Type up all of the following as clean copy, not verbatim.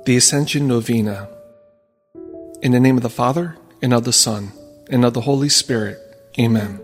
The Ascension Novena. In the name of the Father, and of the Son, and of the Holy Spirit. Amen.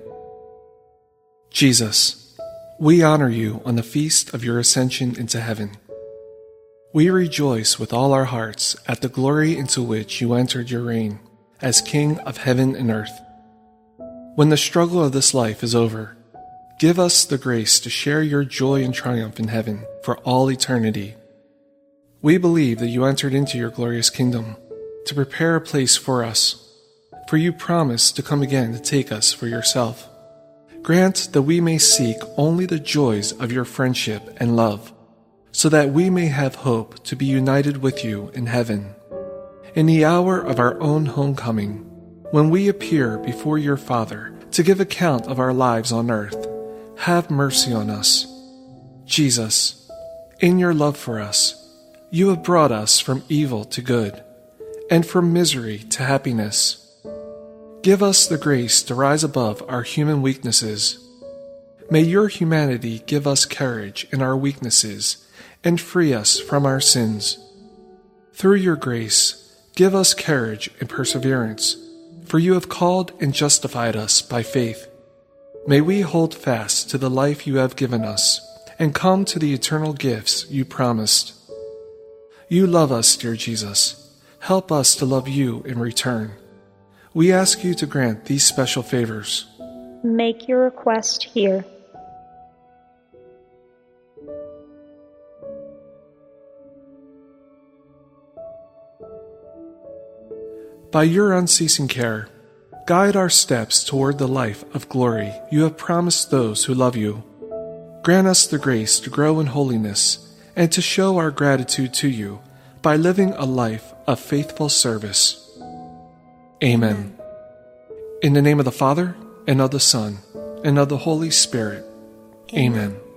Jesus, we honor you on the feast of your ascension into heaven. We rejoice with all our hearts at the glory into which you entered your reign as King of heaven and earth. When the struggle of this life is over, give us the grace to share your joy and triumph in heaven for all eternity. We believe that you entered into your glorious kingdom to prepare a place for us, for you promised to come again to take us for yourself. Grant that we may seek only the joys of your friendship and love, so that we may have hope to be united with you in heaven. In the hour of our own homecoming, when we appear before your Father to give account of our lives on earth, have mercy on us. Jesus, in your love for us, you have brought us from evil to good, and from misery to happiness. Give us the grace to rise above our human weaknesses. May your humanity give us courage in our weaknesses and free us from our sins. Through your grace, give us courage and perseverance, for you have called and justified us by faith. May we hold fast to the life you have given us and come to the eternal gifts you promised. You love us, dear Jesus. Help us to love you in return. We ask you to grant these special favors. Make your request here. By your unceasing care, guide our steps toward the life of glory you have promised those who love you. Grant us the grace to grow in holiness and to show our gratitude to you by living a life of faithful service. Amen. In the name of the Father, and of the Son, and of the Holy Spirit. Amen.